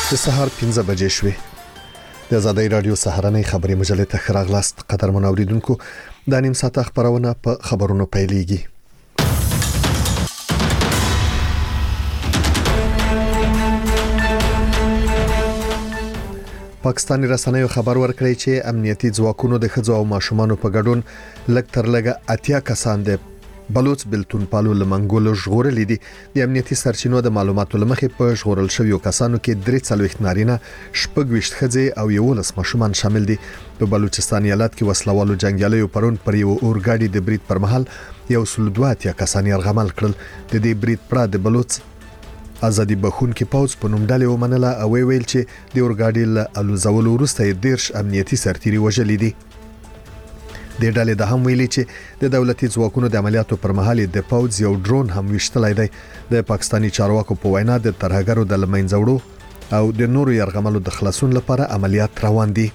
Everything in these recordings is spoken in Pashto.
د سهار 5 بجې شوې. د آزادۍ رادیو سهارنۍ خبري مجلې ته خراغلاست قدرمن اوریدونکو. د نیم ساعت خبرونه په خبرونو پیلېږي. پاکستاني رسنیو خبر ورکړی چې امنیتي ځواکونو د ښځو او ماشومانو په ګډون لږ تر لږه 80 کسان د بلوچ بلتون پالو لمنګولو ژغورل دي. د امنیتي سرچینو د معلوماتو لمخې په ژغورل شویو کسانو کې 43 نارینه، 26 ښځې او 11 ماشومان شامل دي. په بلوچستان ایالت کې وسلوالو جنگیالیو پرون پر یو اورګاډي د برید پر مهال 102 کسان یرغمل کړل. د دې برید پړه د بلوچ ازادي بخون کې پوز په نوم ډلې ومنله او ویل چې د اورګاډي له الوزولو وروسته 10 امنیتي سرتیري وژل دي. د ډلې د هم ویلي چې د دولتي ځواکونو د عملیاتو پر مهال د پوز یو ډرون هم وشتلای دی. د پاکستاني چارواکو په وینا د ترهګرو د لمنځوړو او د نورو یرغملو د خلاصون لپاره عملیات روان دي.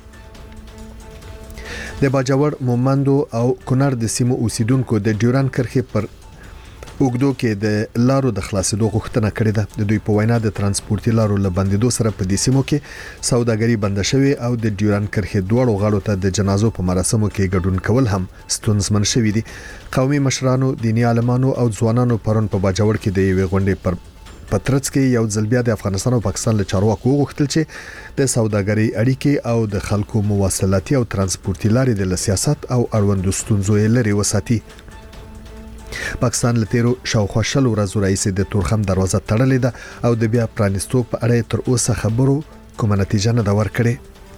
د باجوړ، مومندو او کونړ د سیمو اوسیدونکو د ډیوران کرښې پر اوګدو کې د لارو د خلاصېدو غوښتنه کړې ده. د دوی په وینا د ترانسپورتي لارو له بندیدو سره په دې سیمو کې سوداګري بند شوې او د ډیوران کرښې دوړو غاړو ته د جنازو په مراسمو کې ګډون کول هم ستونزمن شوي دي. قومي مشرانو، دینی عالمانو او ځوانانو پرون په باجوړ کې د یوې غونډې پر پترڅ کې یو ځل بیا د افغانستان او پاکستان له چارواکو غوښتل چې د سوداګري اړیکې او د خلکو مواصلاتي او ترانسپورتي لارې د سیاست او اړوندو ستونزو لري وساتي. پاکستان له تیرو شاوخوا شل ورځو راځي د تورخم دروازه تړلې ده او د بیا پرانستو په اړه تر اوسه خبرو کومه نتیجه نه دا ورکړي.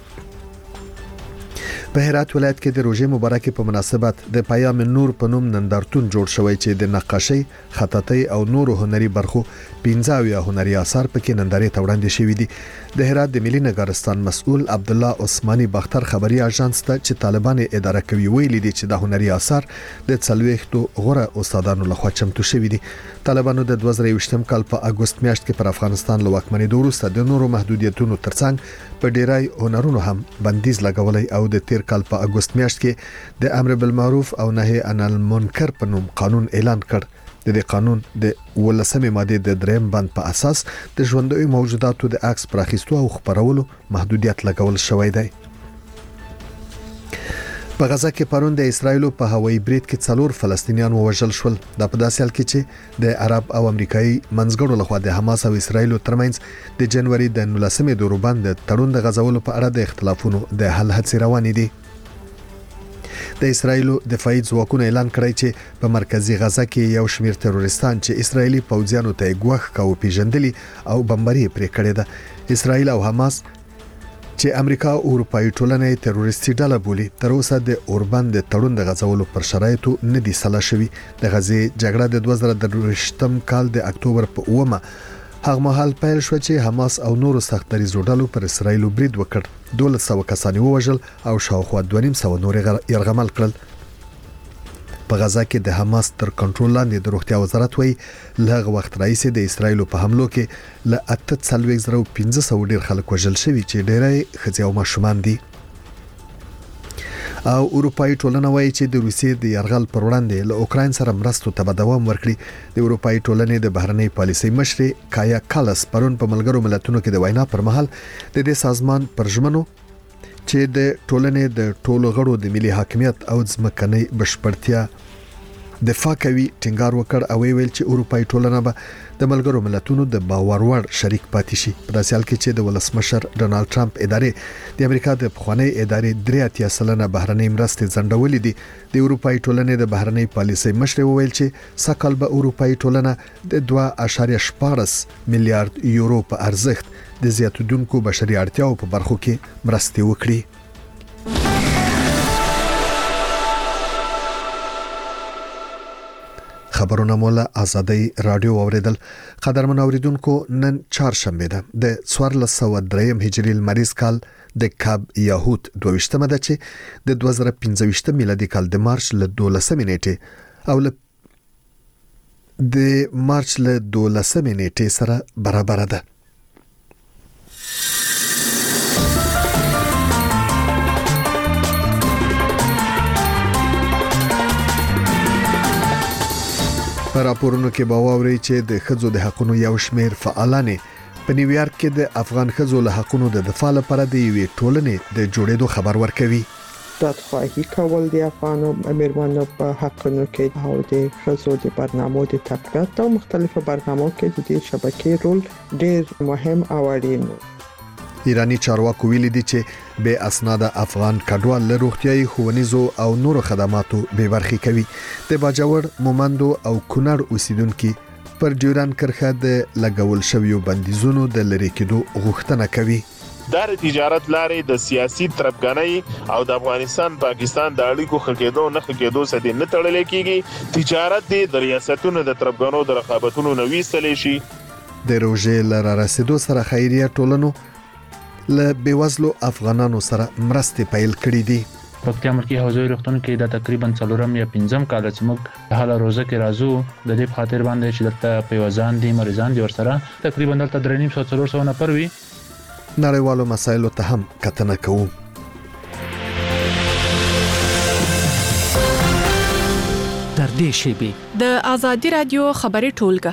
په هرات ولایت کې د روژې مبارکې په مناسبت د پیام نور په نوم نندارتون جوړ شوی چې د نقاشۍ، خطاطۍ او نورو هنري برخو 15 هنري آثار پکې نندارې ته وړاندې شوي دي. د هرات د ملي نګارستان مسؤل عبد الله عثماني باختر خبري اژانس ته چې طالبان اداره کوي ویلي دي چې د هنري آثار د 40 غوره استادانو لخوا چمتو شوي دي. طالبانو د 2023 کال په اگست میاشت کې پر افغانستان له واکمنۍ وروسته د نورو محدودیتونو ترڅنګ په ډیرای هنرونو هم بندیز لګولای او د تیر کال په اگست میاشت کې د امر بالمعروف او نهي عن المنکر په نوم قانون اعلان کړ. د دې قانون د 18 ماده د 3 بند په اساس د ژوندۍ موجوداتو د عکس پراخیستو او خبرولو محدودیت لګول شوی دی. په غزا کې پرون د اسرایلو په هوایي برید کې 4 فلسطینیان وژل شول. دا په داسې حال کې چې د عرب او امریکایي منځګړو لخوا د حماس او اسرایلو ترمنځ د جنوري د 19 د روبان د تړون د غزولو په اړه د اختلافونو د حل هڅې روانې دي. د اسرایلو دفاعي ځواکونو اعلان کړی چې په مرکزی غزا کې یو شمېر تروریستان چې اسرایلی پوځیانو ته ګواښ کاوه پیژندلي او بمباري پرې کړې ده. اسرایل او حماس چې امریکا او اروپایي ټولنه تروریستي ډله بولي تر اوسه د اوربان د تړون د غزولو پر شرایطو نه دي سلا شوي. د غزې جګړه د 2023 کال د اکتوبر په 9 هغه مهال پیل شو چې حماس او نورو سختدریزو ډلو پر اسرایل برید وکړ. 1200 کسان ووژل او شاوخوا 250 نور یرغمل کړل. په غزا کې د حماس تر کنټرول لاندې د روغتیا وزارت وایي لږ وخت راځي د اسرایل په حملو کې ل 8,500 ډیر خلک وژل شوي چې ډیری ښځې او ماشومان دي. او اروپایي ټولنه وایي چې د روسیې د یرغل پر وړاندې له اوکراین سره مرستو ته دوام ورکړي. د اروپایي ټولنې د بهرنۍ پالیسۍ مشر کایا کالس پرون په ملګرو ملتونو کې د وینا پر مهال د دې سازمان پر ژمنو چې د ټولنې د ټولو غړو د ملي حاکمیت او ځمکنۍ بشپړتیا دفاع کوي ټینګار وکړ او ویل چې اروپایي ټولنه به د ملګرو ملتونو د باور وړ شریک پاتې شي. په داسې حال کې چې د ولسمشر ډونالد ټرمپ ادارې د امریکا د پخوانی ادارې 83% بهرنۍ مرستې ځنډولې دي. د اروپایي ټولنې د بهرنۍ پالیسۍ مشر وویل چې سکهال به اروپایي ټولنه د 2.14 میلیارډ یورو په ارزښت د زیاتېدونکو بشري اړتیاو په برخو کې مرستې وکړي. خبرونه مولا آزادۍ رادیو اوریدل. قدرمن اوریدونکو، نن چهارشنبه ده د 1403 هجری لمریز کال د کاب یاهود 22مه ده چې د 2015 میلادي کال د مارچ له 12 نیټه او د مارچ له 12 نیټه سره برابر ده. په راپورونو کې باوري چې د ښځو د حقوقو یو شمېر فعالان په نیویارک کې د افغان ښځو له حقوقو د دفاع لپاره د یوې ټولنې د جوړېدو خبر ورکوي. دادخواهی کول د افغانو میرمنو په حقونو کې او د ښځو د برنامو د تقویت او مختلفو برنامو کې د دې شبکې رول ډېر مهم او اړین دی. ایرانی چارواکو ویلي دي چې به اسناد افغان کډوال له روغتيایي ښوونیزو او نورو خدماتو به برخې کوي. د باجوړ مومندو او کونړ اوسیدونکو پر ډیوران کرښه د لګول شویو بندیزونو د لری کېدو غوښتنه کوي. د تجارت لارې د سیاسي ترپګنۍ او د افغانستان پاکستان د اړیکو خکېدو نه خکېدو سره نه تړل کېږي. تجارت د ریاستونو د ترپګنو د رقابتونو نوې سلې شي. د روزې لاره رسیدو سره خیریه ټولنو له بیوزلو افغانانو سره مرستې پیل کړې دي. پکتیا مرکزی حوزوي روغتون کې د تقریبا 4 یا 5 کال چې موږ حاله روزه کې راځو د دې خاطر باندې چې دلته پیوزان دي مریضان دي ورسره تقریبا دلته 350 نفر وي. نړیوالو مسایلو ته هم کتنه کوو. تر دې شیبې د آزادي رادیو خبري ټولګه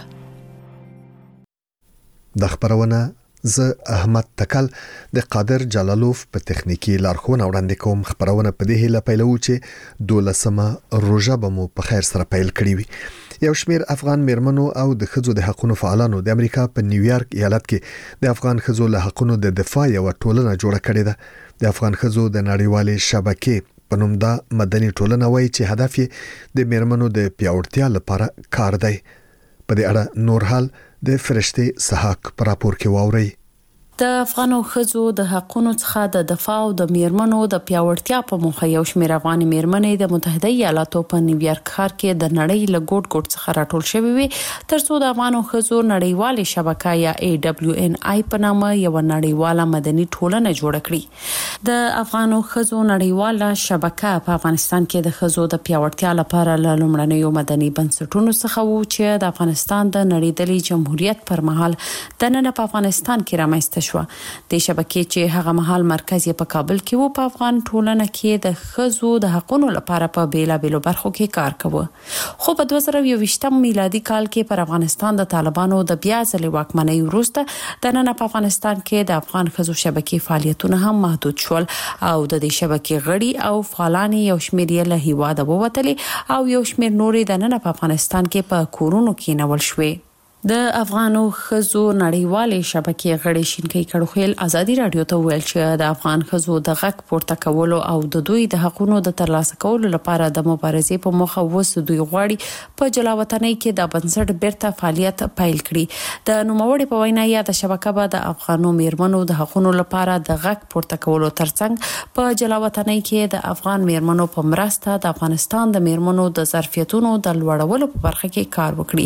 د خبرونه زه احمد تکل د قادر جلالوف په تخنیکی لارښوونه وړاندې کوم. خبرونه په دې هیله پیلو چې 12مه روزه به مو په خیر سره پیل کړی وي. یو شمیر افغان میرمنو او د ښځو د حقوقو فعالانو د امریکا په نیویارک ایالت کې د افغان ښځو له حقوقو د دفاع یو ټولنه جوړه کړې ده. د افغان ښځو د نړیوالې شبکې په نوم دا مدني ټولنه وایي چې هدف یې د میرمنو د پیاوړتیا لپاره کار دی. په دې اړه نور حال د فرشتي سحاق پر راپور کې واوري. د افغانو ښځو د حقوقو څخه د دفاع او د میرمنو د پیاوړتیا په موخه یو شمېر افغان میرمنې د متحده ایالاتو په نیویارک ښار کې د نړۍ له ګوټ ګوټ څخه راټول شوې وي ترڅو د افغانو ښځو نړیوالې شبکه یا AWNI په نامه یو نړیواله مدني ټولنه جوړه کړي. د افغانو ښځو نړیواله شبکه په افغانستان کې د ښځو د پیاوړتیا لپاره له لومړنیو مدني بنسټونو څخه وو چې د افغانستان د نړیدلې جمهوریت پر مهال د نن په افغانستان کې رامنځته شو. د شبکې چې هغه مهال مرکز یې په کابل کې وو په افغان ټولنه کې د ښځو د حقوقو لپاره په بیلابېلو برخو کې کار کوي. خو په 2020 میلادي کال کې پر افغانستان د طالبانو د بیا ځلې واکمنۍ وروسته د نن په افغانستان کې د افغان ښځو شبکې فعالیتونه هم محدود شول او د دې شبکې غړي او فعالان یو شمېر له هیواده ووتلي او یو شمېر نورې د نن په افغانستان کې په کورونو کې نول شوې. د افغانو ښځو نړیوالې شبکې غړي شینکۍ کړوخیل ازادي رادیو ته ویل چې د افغان ښځو د غږ پورته کولو او د دوی د حقوقو د ترلاسه کولو لپاره د مبارزې په موخه وسو دوی غواړي په جلاوطنۍ کې د بنسټ بیرته فعالیت پیل کړي. د نوموړي په وینا یا د شبکه به د افغانو میرمنو د حقوقو لپاره د غږ پورته کولو ترڅنګ په جلاوطنۍ کې د افغان میرمنو په مرسته د افغانستان د میرمنو د ظرفیتونو د لوړولو په برخه کې کار وکړي.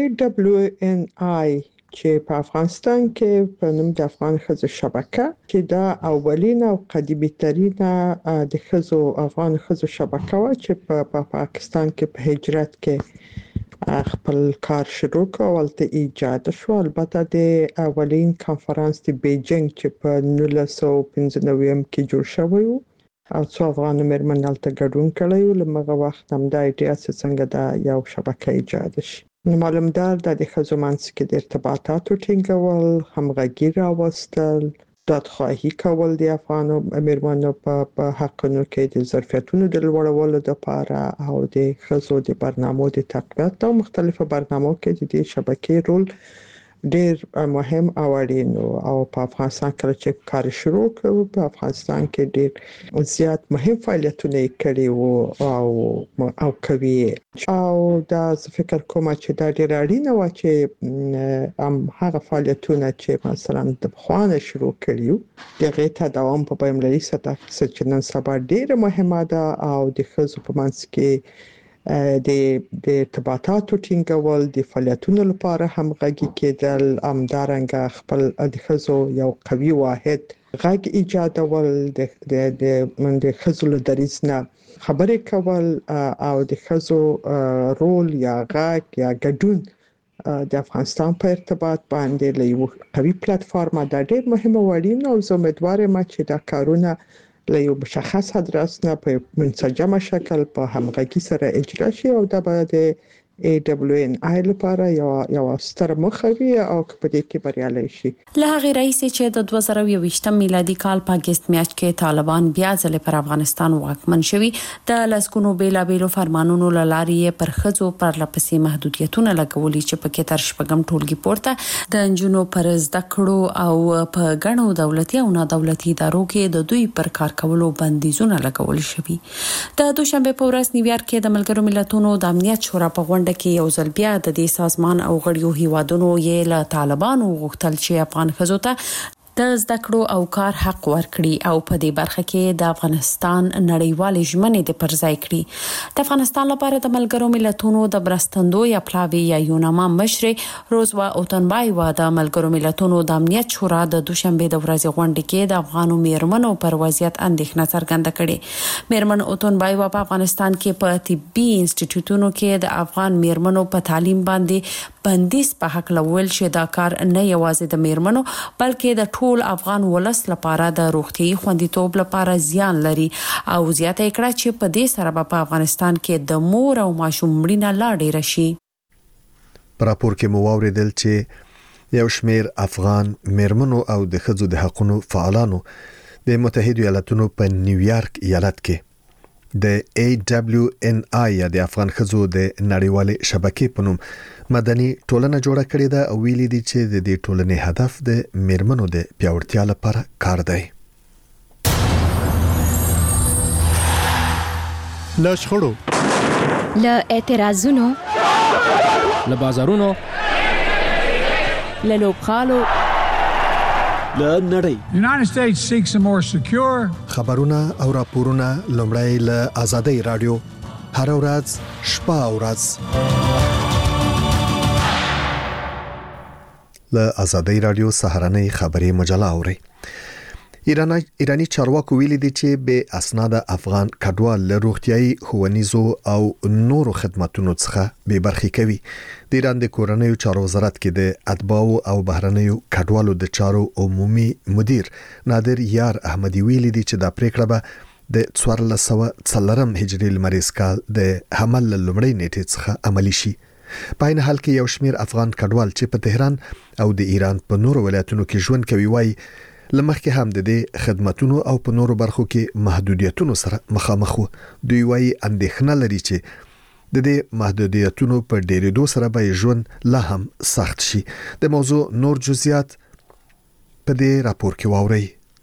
AWNI چې په افغانستان کې په نوم د افغان ښځو شبکه چې دا اولین او قدیمی ترینه د ښځو افغان ښځو شبکه و چې په پاکستان کې په هجرت کې خپل کار شروع کړ او ته ایجاد شو. البته د اولین کانفرنس د بیجینګ چې په 1995 کې جوړ شوی و او څو افغان میرمنې هلته ګډون کړی و. لمغه وخت هم دا ایډیا څنګه دا یو شبکه ایجاد شي. معلومدار د ښځو منځ کې د ارتباطاتو ټینګول، همغږي راوستل، دادخواهی کول د افغانو میرمنو په حقونو کې د ظرفیتونو د لوړولو لپاره او د ښځو د برنامو د تقویت او مختلفو برنامو کې د دې شبکې رول ډېر مهم او اړین او په افغانستان کې چې کار شروع کړو په افغانستان کې ډېر زیات مهم فعالیتونه کړي او کوي او دا فکر کوم چې دا ډېر اړین و چې هغه فعالیتونه چې مثلا د خوانه شروع کړیو دغه ته دوام په بین‌المللي سطح کې نن سبا ډېر مهمه ده او د ښځو په منځ کې د ارتباطاتو ټینګول د فعالیتونو لپاره همغږي کېدل همدارنګه خپل د ښځو یو قوي واحد غږ ایجادول د ښځو له دریځ نه خبرې کول او د ښځو رول یا غږ یا ګډون د افغانستان په ارتباط باندې له یو قوي پلیټفارم دا ډېر مهمه وړین او زه امیدوارم چې دا کارونه له یو مشخص ادرس نه په منسجمه شکل په همغږي سره اجرا شي او دا به د AWNI لپاره یو ستر مخوي او په دې کې بریالي شي. له هغه رئیس چې د 2020 میلادي کال په اگست میاشت کې طالبان بیا ځل پر افغانستان واکمن شوي د لسکونو بیلابېلو فرمانونو لارې پر خځو پر لپسې محدودیتونه لګولي چې پکې تر شپږم ټولګي پورته د انجونو پر زده کړو او په غنو دولتي او نه دولتي ادارو کې د دوی پر کار کولو بندیزونه لګول شوي. د دوشنبه په ورځ نیویارک کې د ملګرو ملتونو د امنیت شورا په غونډه کې یو ځل بیا د دې سازمان او غړیو هیوادونو یې له طالبانو غوښتل چې افغان ښځو ته د زده کړو او کار حق ورکړي او په دې برخه کې د افغانستان نړیوالې ژمنې د پرځای کړي. د افغانستان لپاره د ملګرو ملتونو د برستندوی پلاوی یا یوناما مشر روزوا اوتنبایوا د ملګرو ملتونو د امنیت شورا د دوشنبه د ورځې غونډه کې د افغانو میرمنو پر وضعیت اندېښنه څرګنده کړې. میرمن اوتنبایوا په افغانستان کې په طبي انسټیټیوټونو کې د افغان میرمنو په تعلیم باندې بندیز په حق لول چې دا کار نه یوازې د میرمنو بلکې د ټول افغان ولس لپاره د روغتي خوندیتوب لپاره زیان لري او زیاته کړه چې په دې سره په افغانستان کې د مور او ماشوم مړینه لا ډیره شي. پر راپور کې مو واوریدل چې یو شمېر افغان میرمنو او د ښځو د حقوقو فعالانو د متحده ایالاتونو په نیویارک ایالت کې د AWNI یا د افغان ښځو د نړیوالې شبکې په نوم مدني ټولنه جوړه کړې ده او ویلي دي چې د دې ټولنې هدف د میرمنو د پیاوړتیا لپاره کار دی. له شخړو، له اعتراضونو، له بازارونو، له لوبغالو، له نړۍ. United States seeks a more secure. خبرونه او راپورونه لومړی له آزادۍ رادیو هر ورځ شپه او ورځ له آزادۍ رادیو سهارنۍ خبري مجله اوري. ایرانی چارواکو ویلي دي چې به اسناد افغان کډوال له روغتيایي ښوونیزو او نورو خدماتو څخه به برخې کوي. د ایران د کورنیو چارو وزارت کې د اتباعو او بهرنیو کډوالو د چارو عمومي مدیر نادر یار احمدي ویلي دي چې دا پریکړه به د 1404 هجري لمریز کال د حمل لومړی نیټه څخه عملی شي. په این حال کې یو شمیر افغان کډوال چې په تهران او د ایران په نورو ولایتونو کې ژوند کوي وایي لمخکې هم د دې خدماتونو او په نورو برخو کې محدودیتونو سره مخامخ وو. دوی وایي اندېښنه لري چې د دې محدودیتونو په ډېرېدو سره به ژوند لا هم سخت شي. د موضوع نور جزئیات په دې راپور کې واورئ.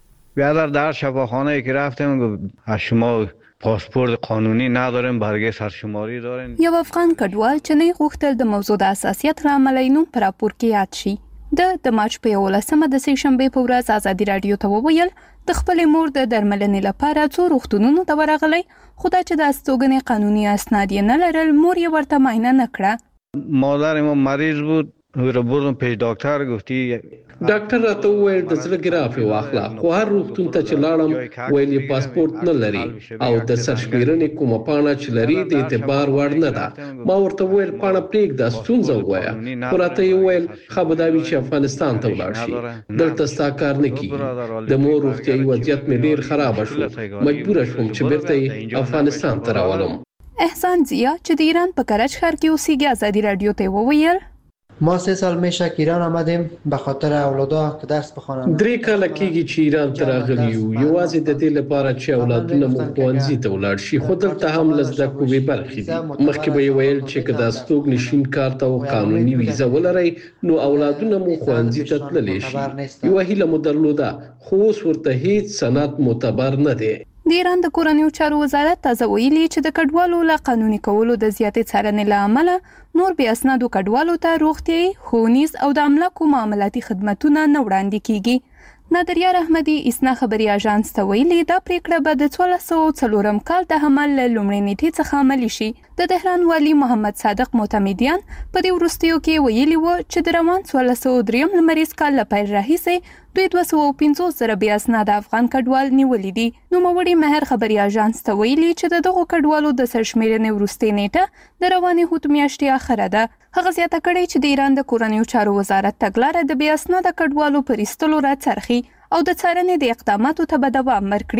بیادر در شفاخانه که رفتیم شما پاسپورت قانونی نداریم، برگه سرشماری داریم. یو افغان کډوال چې نه غوښتل د موضوع د اساسیت را عملینو پر راپور کې یاد شي. د مارچ په 11مه د سې شنبه په ورځ آزادي رادیو ته وویل د خپل مور د درملنې لپاره څو روغتونونو ته ورغلی، خو دا چې د استوګنې قانوني اسناد یې نه لرل مور یې ورته معاینه نه کړه. مادر ما مریض بود، بردم پیش دکتر، گفتی ډاکټر راته وویل د زړه ګرافي واخلا، خو هر روغتون ته چې لاړم ویل یې پاسپورت نه لري او د سرشمیرنې کومه پاڼه چې لري د اعتبار وړ نه ده. ما ورته وویل پاڼه پرېږده، ستونزه ووایه، خو راته یې وویل ښه به دا وي چې افغانستان ته ولاړ شي، دلته ستا کار نه کیږي. د مور روغتیایي وضعیت مې ډېر خرابه شو، مجبوره شوم چې بیرته یې افغانستان ته راولم. احسان زیا چې د ایران په کرج ښار کې اوسېږي آزادي رادیو ته وویل ما 3 سال میشه که ایران آمدیم به خاطر اولادا که درس بخوانند. 3 کاله کېږي چې ایران ته راغلی یو، یوازې د دې لپاره چې اولادونه مو ښوونځي ته ولاړ شي، خو دلته هم له زده کړو بې برخې دي. مخکې به یې ویل چې که د استوګنشین کار ته قانوني ویزه ولرئ نو اولادونه مو ښوونځي ته تللی شي. یوه هیله مو درلوده، خو اوس ورته هیڅ سند معتبر نه دی. د ایران د کورنیو چارو وزارت تازه ویلي چې د کډوالو له قانوني کولو د زیاتې څارنې له امله نور بې اسنادو کډوالو ته روغتیایي، ښوونیز او د املاکو معاملاتي خدمتونه نه وړاندې کیږي. نادریار احمدي اسنا خبري اژانس ته ویلي دا پریکړه به د 1404 کال د حمل لومړۍ نیټې څخه عملی شي. د تهران والی محمد صادق معتمدیان په دې وروستیو کې ویلي و چې د روان 1403 لمریز کال له پیل راهیسې دوی 250 زره بې اسناده افغان کډوال نیولي دي. نوموړي مهر خبري اژانس ته ویلي چې د دغو کډوالو د سرشمیرنې وروستۍ نیټه د روانې هوت میاشتې اخره ده. هغه زیاته کړې چې د ایران د کورنیو چارو وزارت تګلاره د بې اسناده کډوالو پر ایستلو راڅرخي او د څارنې د اقداماتو ته به دوام ورکړي.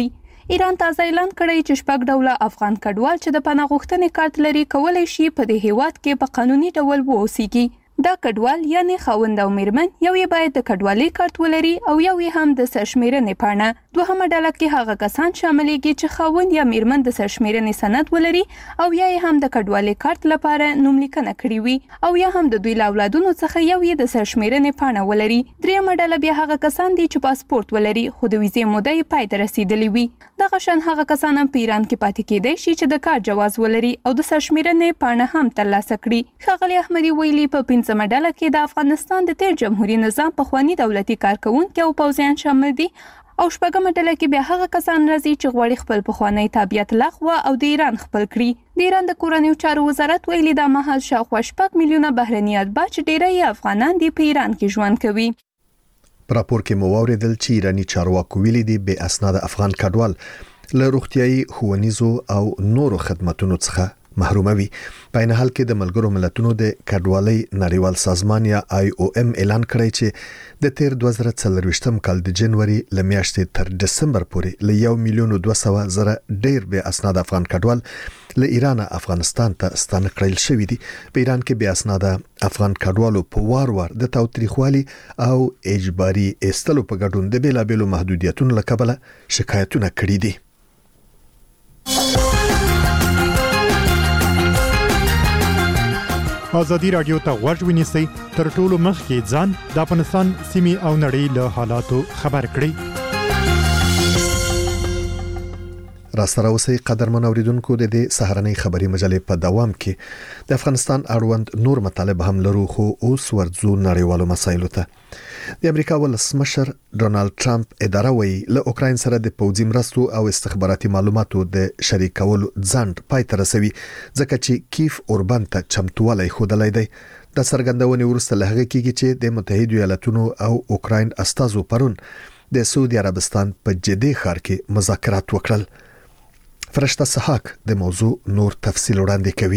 ایران تازه اعلان کړی چې 6 ډوله افغان کډوال چې د پناه غوښتنې کارت لري کولای شي په دې هیواد کې په قانوني ډول واوسيږي. دا کډوال یعنی خاوند او میرمن یو یې باید د کډوالۍ کارت ولري او یو یې هم د سرشمیرنې پاڼه. دوهمه ډله کې هغه کسان شاملېږي چې خاوند یا میرمن د سرشمیرنې سند ولري او یا یې هم د کډوالۍ کارت لپاره نوملیکنه کړې وي او یا هم د دوی اولادونو څخه یو یې د سرشمیرنې پاڼه ولري. دریمه ډله بیا هغه کسان دي چې پاسپورت ولري خو د ویزې موده یې پای ته رسیدلې وي. دغه شان هغه کسان هم په ایران کې پاتې کېدای شي چې د کار جواز ولري او د سرشمیرنې پاڼه هم ترلاسه کړي. ښاغلي احمدي ویلي په 15مه ډله کې د افغانستان د تیر جمهوریت نظام پخوانی دولتي کارکونکي او پوځیان شامل دي او شپږمه ډله کې بیا هغه کسان راځي چې غواړي خپل پخوانی تابعیت لغوه او د ایران خپل کړي. د ایران د کورنیو چارو وزارت ویلي دا مهال شاوخوا 6 میلیونه بهرني اتباع چې ډیری افغانان دي په ایران کې ژوند کوي. په راپور کې مو واوریدل چې ایرانی چارواکو ویلي دي بې اسناد افغان کډوال له روغتيایي ښوونیزو او نورو خدماتو څخه محروموي. په عین حال کې د ملګرو ملتونو د کډوالۍ نړیوال سازمان یا IOM اعلان کړی چې د تیر 2024م کال د جنوري ل میاشتې تر دسمبر پورې ل 1,200,000 ډیر به اسناد افغان کډوال له ایران افغانستان ته ستانه کړل شوې دي. په ایران کې به اسناد افغان کډوالو په وار د تاوتریخوالي او اجباري استلو په ګډون د بیلابېلو محدودیتونو لکبله شکایتونه کړي دي. ازادي رادیو ته غوږ ونیسئ تر ټولو مخکې ځان د افغانستان سیمې او نړۍ له حالاتو خبر کړئ. را سره اوسئ قدرمن اوریدونکو. د دې سهارنۍ خبري مجلې په دوام کې د افغانستان اړوند نور مطالب هم لرو خو اوس ورځو نړیوالو مسایلو ته. د امریکا ولسمشر ډونالد ټرمپ اداره وی له اوکراین سره د پوځي مرستو او استخباراتي معلوماتو د شریکولو ځنډ پای ته رسوي ځکه چې کیف اوربان ته چمتووالی ښودلی دی. د څرګندونې وروسته له هغه کېږي چې د متحده ایالاتونو او اوکراین استازو پرون د سعودي عربستان په جدي ښار کې مذاکرات وکړل. فرشته سحاق د موضوع نور تفصیل وړاندې کوي.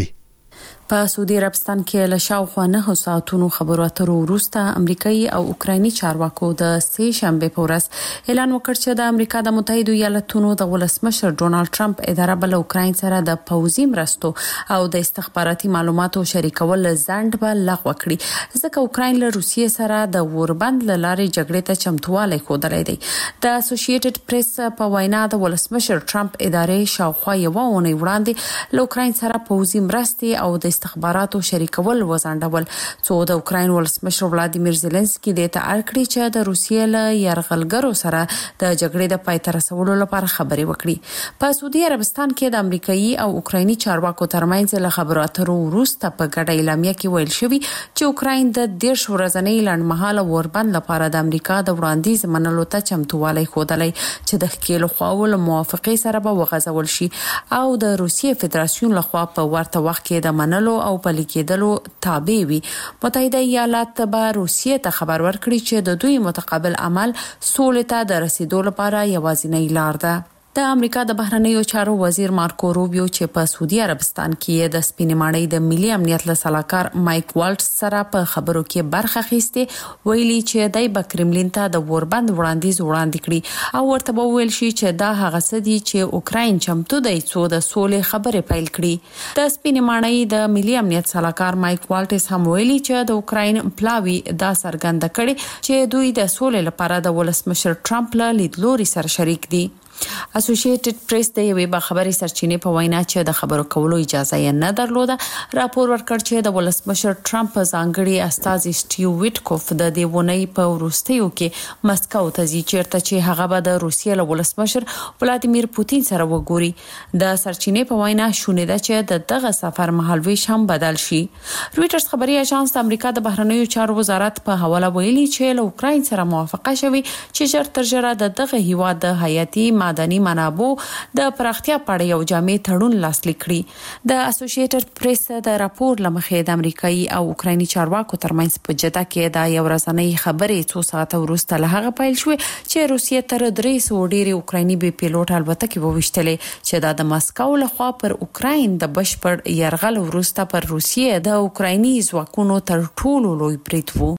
په سعودي عربستان کې له شاوخوا 9 ساعتونو خبرو اترو وروسته امریکایي او اوکرایني چارواکو د سه شنبه په ورځ اعلان وکړ چې د امریکا د متحده ایالاتونو د ولسمشر ډونالد ټرمپ اداره بل اوکراین سره د پوځي مرستو او د استخباراتي معلوماتو شریکول ځنډ به لغوه کړي ځکه اوکراین له روسیې سره د اوربند لارې جګړې ته چمتووالی ښودلی دی. د اسوسییټډ پریس په وینا د ولسمشر ټرمپ ادارې شاوخوا یوه اونۍ وړاندې له اوکراین سره پوځي مرستې او د استخباراتو شریکول وزندول څو د اوکراین ولسمشر ولادیمیر زيلنسکي د اطاعت کړی چې د روسیې له یرغلګرو سره د جګړې د پای ته رسولو لپاره خبرې وکړي. په سعودي عربستان کې د امریکایي او اوکرایني چارواکو ترمنځ له خبرو اترو وروسته په ګډه اعلامیه کې ویل شوی چې اوکراین د 10 ورځنۍ لنډمهاله اوربند لپاره د امریکا د وړاندیز منلو ته چمتووالی ښودلی چې د ښکېلو خواو له موافقې سره به وغځول شي او د روسیې فدراسیون لخوا په ورته وخت کې د منلو او پلي کېدلو تابع وي. متحده ایالات به روسیې ته خبر ورکړي چې د دوی متقابل عمل سولې ته د رسیدو لپاره یوازینۍ لار ده. د امریکا د بهرنیو چارو وزیر مارکو روبیو چې په سعودي عربستان کې د سپینې ماڼۍ د ملي امنیت له سلاکار مایک والټس سره په خبرو کې برخه اخیسته ویلي چې دای په کرملین ته د وربند وړاندیز وړاندې کړي او ورته به ویل شي چې دا هغه څه دي چې اوکراین چمتو دی څو د سولې خبرې پیل کړي. د سپینې ماڼۍ د ملي امنیت سلاکار مایک والټس هم ویلي چې د اوکراین پلاوی دا څرګنده کړي چې دوی د سولې لپاره د ولسمشر ټرمپ له لیدلوري سره شریک دي. اسوسییټډ پریس د یوې خبري سرچینې په وینا چې د خبرو کولو اجازه یې نه درلوده راپور ورکړ چې د ولسمشر ټرمپ ځانګړي استازي سټیو ویټکوف د دیونی په وروستیو کې مسکو ته ځي چیرته چې هغه به د روسیې له ولسمشر ولادیمیر پوتین سره وګوري. د سرچینې په وینا شونې ده چې دغه سفر مهالويش هم بدل شي. رويټرز خبري اژانس د امریکا د بهرنیو چارو وزارت په حواله ویلي چې له اوکراین سره موافقه شوه چې ژر تر ژره دغه هیواد د حیاتي معدني منابع د پراختیا په اړه یو جامع تړون لاسلیک کړی. د اسوسییټډ پریس د راپور لمخې د امریکایي او اوکرایني چارواکو ترمنځ په جده کې د یو ورځنۍ خبرې څو ساعته وروسته له هغه پیل شوې چې روسیې تر 300 ډېری اوکرایني بي پیلوټ الوتکې وویشتلې چې د مسکو لخوا پر اوکراین د بشپړ یرغل وروسته پر روسیې د اوکرایني ځواکونو تر ټولو لوی برید وو.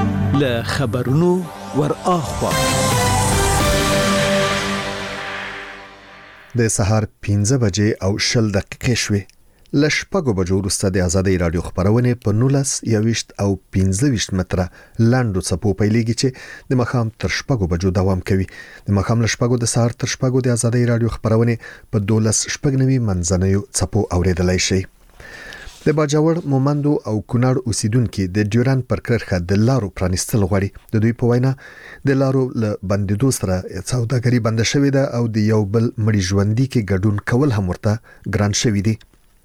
له خبرونو ور اخوا د سهار 15 بجې او 10 دقیقې شوې. لشپږو بجو وروسته د آزادۍ رادیو خبرونه په 19 21 او 25 متره لاندو څپو پیلېږي چې د مخام تر شپږو بجو دوام کوي. د مخام لشپږو د سهار تر شپږو د آزادۍ رادیو خبرونه په 12 شپږنوي منځنوي څپو اوریدلای شي. د باجوړ مومندو او کونړ اوسیدونکو د ډیوران پر کرښه د لارو پرانستل غواړي. د دوی په وینا د لارو له بندیدو سره سوداګري بند شوې ده او د یو بل مړي ژوندۍ کې ګډون کول هم ورته ګران شوی دي.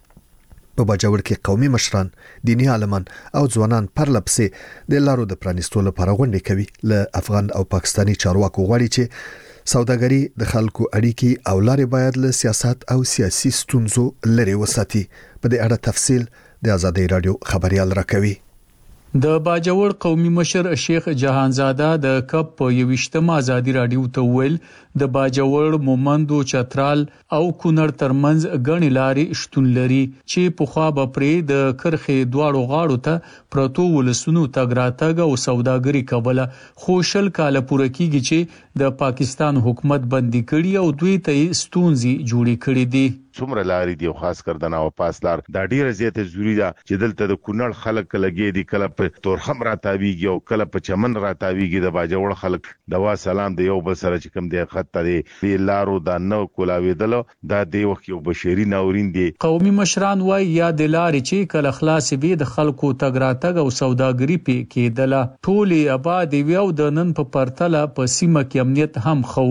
په باجوړ کې قومي مشران، دینی عالمان او ځوانان پرلپسې د لارو د پرانستلو لپاره غونډې کوي. له افغان او پاکستاني چارواکو غواړي چې سوداګري د خلکو اړیکې او لارې باید له سیاست او سیاسي ستونزو لري وساتي. په دې اړه تفصیل د آزادۍ رادیو خبريال راکوي. د باجوړ قومي مشر شیخ جهانزاده د کپ په 21م آزادۍ رادیو ته ویل د باجوړ مومندو چترال او کونړ ترمنځ غنی لارې شتون لري چې په خوا به پرې د کرخې دواړو غاړو ته پروتو ولسونو تګراتګ او سوداګري کوله. خو شل کال پوره کیږي چې د پاکستان حکومت بندي کړي او دوی ته ستونزې جوړې کړې دي. څومره لارې دی خاص کر د ناو پاس لار دا ډیره زیاته ضروری ده چې دلته د کونړ خلک لګي دي، کله په تورخم راتاویږي او کله په چمن راتاویږي. د باجوړ خلک دوا سلام د یو بل سره چې کوم دی خط دی لارو دا نو کولاویدل دا دی وخت یو بشري ناورین دی. قومي مشران وای یا د لارې چې کله خلاص به د خلکو تګراتګ او سوداګري په کېدله ټولې آباد وی او د نن په پرتله په سیمه کې امنیت هم خو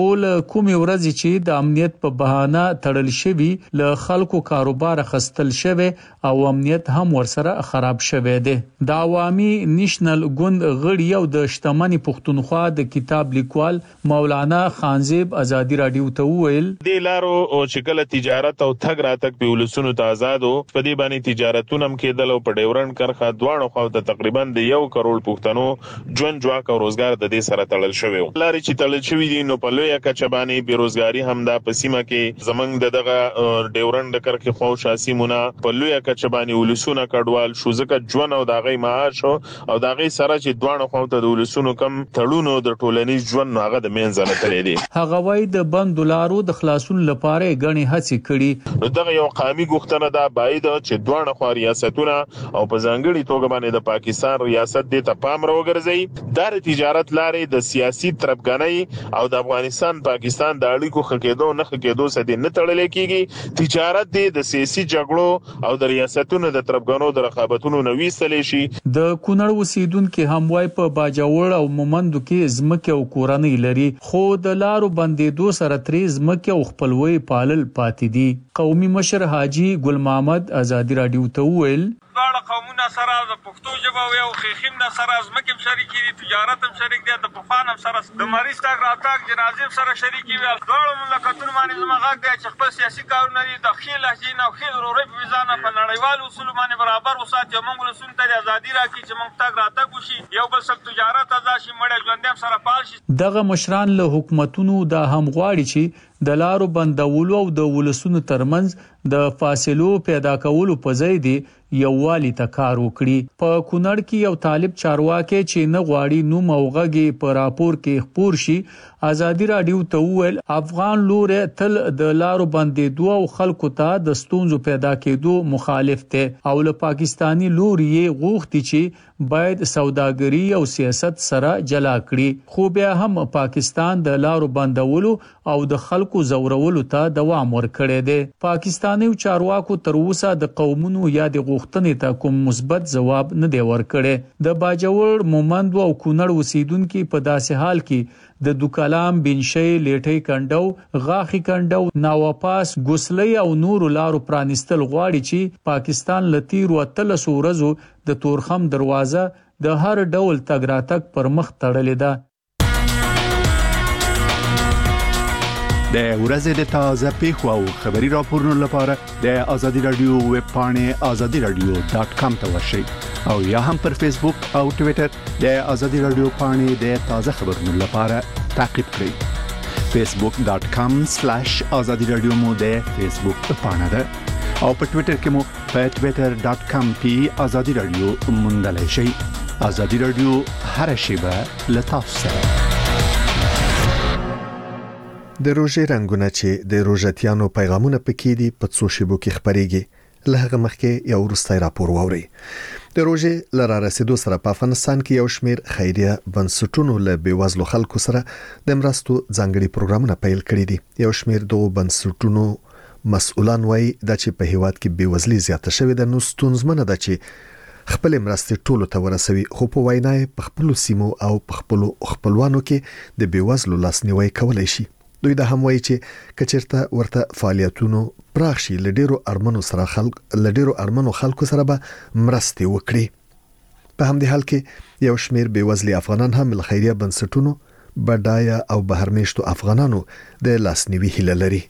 کوم ورځ چې د امنیت په بهانه تړل شوی له خلکو کاروبار خستل شوی او امنیت هم ورسره خراب شوی دی. د عوامي نېشنل ګوند غړي او د شتمنۍ پښتونخوا د کتاب لیکوال مولانا خانزیب آزادۍ رادیو ته ویل د لارو او شکل تجارت او تګ راتګ په ولسونو ته آزادو په دې باندې تجارتونه هم کېدل او په ډیورن کرخه دواړو خو ته تقریبا د 1 کروڑ پښتنو ژوند جواک او روزګار د دې سره تړل شوی. لارې چې تړل شوی دي نو په لوی کچبانی بیروزګاری هم د پسیمه کې زمنګ دغه ډیورن د کرخه خو شاسیمونه په لوی کچبانی ولسونو کډوال شو ځکه ژوند او دغه معاش او دغه سره چې دواړو خو ته د ولسونو کم تړونو د ټولنیز ژوند هغه د منځنه تللی دي. هغه وای د بند لارو د خلاصون لپاره غني هڅې کړي. نو دغه یو قومي غوښتنه ده باید چې دوه خو ریاستونه او په ځانګړي توګه باندې د پاکستان ریاست د تپام راوګرځي د تجارت لارې د سیاسي طرفګنۍ او د افغانستان پاکستان د اړیکو خکېدو نه خکېدو سره نه تړل کېږي. تجارت د سیاسي جګړو او د ریاستونو د طرفګنو د رقابتونو نوې سلې شي. د کونړ اوسیدونکو هم وای په باجوړ او مومندو کې زمکه او کورنۍ لري خو د لارو بندیدو سره ترې زمکه او خپلوي پالل پاتې دي. قومي مشر حاجی ګل محمد آزادۍ رادیو ته ویل دواړه قومونه سره د پښتو ژبه او خېخیم د سره زمکه شریک دي، تجارت هم شریک دي، د پخوان هم سره د مریض تاګ راتاګ جنازې سره شریک دي. دواړو مملکتونو باندې زموږ د خپل سیاسي کارونه دي د خېل لهجې او خېل ضروري په ځانه په نړیوال اصول باندې برابر وساتي. موږ له سنت ته ازادي راکړي چې موږ تاګ راتاګ وشي، یو بل سره تجارت ازاد شي، مړ ژوند هم سره پال شي. دغه مشران له حکومتونو دا هم غواړي چې د لارو بندولو او د ولسونو ترمنځ د فاصلو پیدا کولو په ځای دی یووالي ته کار وکړي. په کونړ کې یو طالب چارواکي چې نه غواړي نو موغږي په راپور کې خبر شي آزادۍ رادیو ته ویل افغان لور تل د لارو بندیدو او خلکو ته د ستونزو پیدا کېدو مخالف ته او له پاکستانی لور یې غوښتي چې باید سوداګري او سیاست سره جلا کړي. خو بیا هم پاکستان د لارو بندولو او د خلکو زورولو ته دوام ورکړي دي. پاکستاني چارواکو تر اوسه د قومونو یا د غوښتنې ته کوم مثبت جواب نه دی ورکړي. د باجوړ مومندو او کونړ اوسیدونکو په داسې حال کې د دوکلام بنشي لیټي کندو غاخي کندو ناواپاس ګوسلي او نور لارو پرانستل غواړي چې پاکستان لتیر او تل سورزو د تورخم دروازه د هر ډول تګراتک پر مخ تړلې ده. د ورځې د تازه پیښو او خبري راپورونو لپاره د آزادي رادیو ویب پاڼې azadiradio.com ته ورشئ او یا هم پر فیسبوک او ټوئیټر د آزادي رادیو پاڼې د تازه خبرونو لپاره تعقیب کړئ. facebook.com/azadiradio مو د فیسبوک پاڼه ده او په ټوئیټر کې مو په twitter.com/azadiradio موندلای شئ. آزادي رادیو هر شیبه له تاسو سره. د روژې رنگونه چې د روژتیانو پیغامونه پکې دي په څو شیبو کې خبريږي. له هغه مخکې یو وروستی راپور واوري. د روژې لاره رسیدو سره په افغانستان کې یو شمېر خیریه بنسټونو له بیوزلو خلکو سره د مرستو ځانګړي پروګرامونه پیل کړي دي. یو شمېر دغه بنسټونو مسؤلان وایي چې په هیواد کې بیوزلي زیاته شوې ده، نو ستونزمنه ده چې خپل مرستې ټولو ته ورسوي، خو په وینا په خپل سیمو او په خپل خپلوانو کې د بیوزلو لاسنیوي کولای شي. دوی د هم وایي چې کچرته ورته فعالیتونو پراخ شي، لډیرو ارمنو خلکو سره به مرستې وکړي. په همدې حال کې یو شمېر بیوزلي افغانان هم له خیریه بنسټونو بډایه او بهرمیشتو افغانانو د لاسنیوي هیله لري.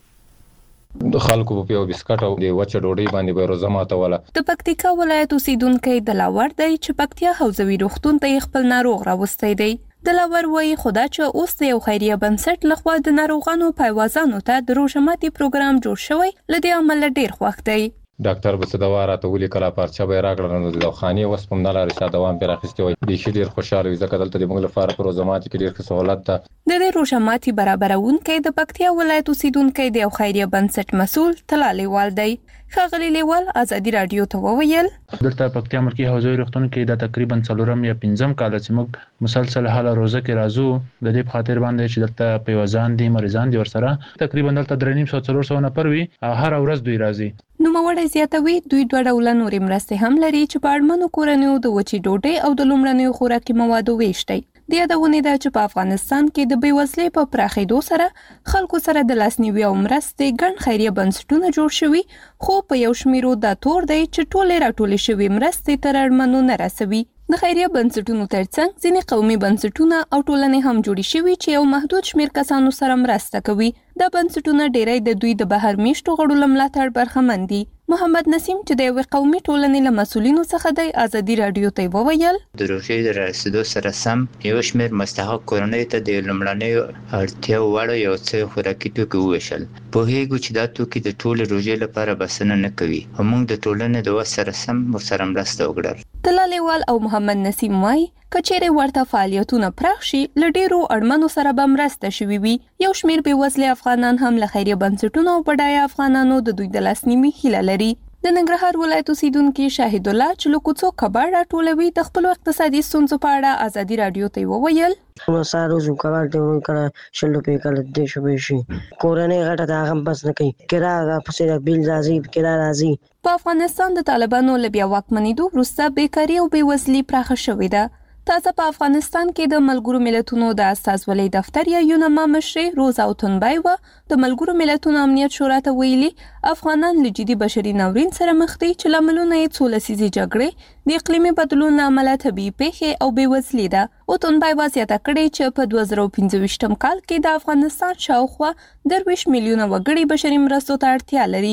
د خلکو په یو بسکټ او د وچه ډوډۍ باندې به روزه ماتوله. د پکتیکا ولایت اوسیدونکو د لاور دی چې پکتیا حوزوي روغتون ته خپل ناروغ راوستي دی. د لاور وایي خدا چې اوس د یو خیریه بنسټ لخوا د ناروغانو پایوازانو ته د روژه ماتي پروګرام جوړ شوی، لدې عمل ډیر خوښ دی. ډاکټر به څه دوا راته ولیکله، پارچه به یې راکړه، نو د دواخانې اوس په همدا لارې چا دوام پرې اخیستی وای. بیخي ډېر خوشحاله وي ځکه دلته د موږ لپاره په روژه ماتي کې ډېر ښه سهولت ده. د دې روژه ماتي برابروونکی د پکتیا ولایت اوسیدونکی د یو خیریه بنسټ مسؤل طلا لیوال دی. ښاغلی لیوال ازادي رادیو ته وویل دلته پکتیا مرکزي حوزوي روغتون کې د تقریبا 4 یا 5 کال چې موږ مسلسل حاله روزه کې راځو، د دې په خاطر باندې چې دلته پیوزان دي مریضان دي ورسره تقریبا دلته 350-400 نفر وي، هر ورځ دوی راځي. نو موړی زیاتوي دوی دوه ډول نورې مرستې هم لري چې په اړمنو کورنیو د وچې ډوډۍ او د لومړنیو خوراکي موادو ویش دی. د یادونې ده چې په افغانستان کې د بیوزلۍ په پراخېدو سره خلکو سره د لاسنیوي او مرستې ګڼ خیریه بنسټونه جوړ شوي، خو په یو شمیرو دا تور دی چې ټولې راټولې شوي مرستې تر اړمنو نه رسوي. د خیریه بنسټونو ترڅنګ ځینې قومي بنسټونه او ټولنې هم جوړې شوي چې یو محدود شمیر کسانو سره مرسته کوي. دا بنسټونه ډیری د دوی د بهر میشتو غړو له ملاتړ برخمن دي. محمد نسیم چې د یوې قومي ټولنې له مسؤلینو څخه دی ازادي رادیو ته وویل د روژې د رسیدو سره سم یو شمېر مستحق کورنۍ ته د لومړنیو اړتیاو وړ یو څه خوراکي توکي وویشل. پوهیږو چې دا توکي د ټولې روژې لپاره بسنه نه کوي، موږ د ټولنې د وس سره سم ورسره مرسته وکړل. طلالیوال او محمد نسیم وایي کچېرې ورته فعالیتونه پراخ شي، له ډېرو اړمنو سره به مرسته شوي وي. یو شمېر بېوزلي افغانان هم له خیریه بنسټونو او بډایه افغانانو د دوی د لاسنیوي هیله لري. د ننګرهار ولایت اوسیدونکي شاهد الله چې له کوڅو کباړ راټولوي د خپلو اقتصادي ستونزو په اړه ازادي رادیو ته وویل مسارو زو کباړ ته ورکړه شل روپۍ کله د شوبې شي کورنۍ غټه دا هم بس نه کوي، کرا پسې بیل راځي، کرا راځي. په افغانستان د طالبانو له بیا واکمنېدو وروسته بیکاري او بېوزلي پراخه شوې ده. تازه په افغانستان کې د ملګرو ملتونو د استازولۍ دفتر یا یونما مشرې روزا اوتنبایوا د ملګرو ملتونو امنیت شورا ته ویلي افغانان له جدي بشري ناورین سره مخ دي چې لاملونه یې څو لسیزې جګړې، د اقلیمي بدلون له امله طبیعي پیښې او بېوزلي ده. اوتنبایوا زیاته کړې چې په 2025 کال کې د افغانستان شاوخوا 23 میلیونه وګړي بشري مرستو ته اړتیا لري.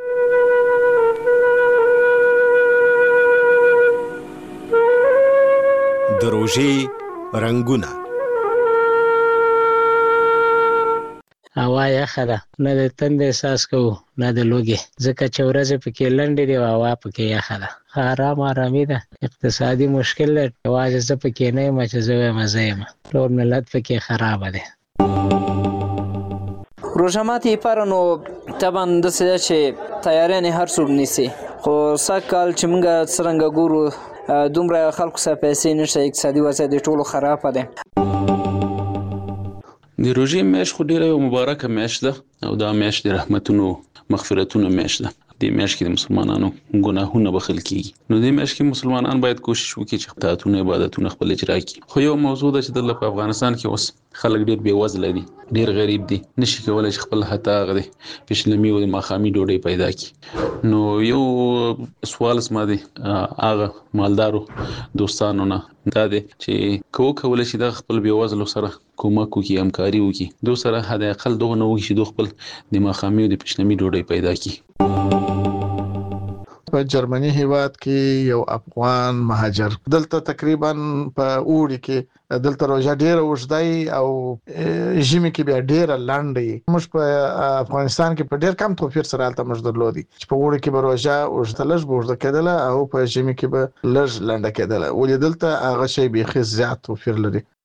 د روژې رنګونه هوا یخه ده، نه د تند احساس کوو نه د لوږې، ځکه چې ورځې پکې لنډې دي او هوا پکې یخه ده. آرامي ده، اقتصادي مشکل ده، یوازې زه پکې نه یم چې زه وایم زه یم، ټول ملت پکې خرابه دی. روژه ماتي لپاره نو طبعا داسې ده چې تیاریانې هر څوک نیسي، خو سږ کال چې موږ څرنګه ګورو دومره خلکو سره پیسې نشته، اقتصادي وضعیت د ټولو خرابه دی. د روژې میاشت خو ډیره یو مبارکه میاشت ده او دا میاشت د رحمتونو مغفرتونو میاشت ده. د میاشت کې د مسلمانانو ګناهونه بخښل کیږي، نو د میاشت کې مسلمانان باید کوشش وکړي چې طاعتونه عبادتونه خپل اجرا کړي. خو یو موضوع ده چې د په افغانستان کې اوس خلک ډیر بېوزله دي، ډیر غریب دي، نشي کولای چې خپل حتی هغه د پیشلمي او د ماښامي ډوډۍ پیدا کړي. نو یو سوال زما دی هغه مالدارو دوستانو نه دا دی چې کولی شي د خپل بېوزلو سره کومک وکړي، همکاري وکړي، دوی سره حد اقل دغه نه وکړي چې دوی خپل د ماښامي او د پیشلمي ډوډۍ پیدا کړي. په جرمني هیواد کې یو افغان مهاجر دلته تقریبا په اوړي کې دلته روژه ډیره اوږده او ژمي کې بیا ډیره لنډه. موږ په افغانستان کې په ډیر کم توپیر سره هلته موږ درلودي چې په اوړي کې به روژه اوږده لږ اوږده کېدله او په ژمي کې به لږ لنډه کېدله، ولې دلته هغه شی بیخي زیات توپیر لري.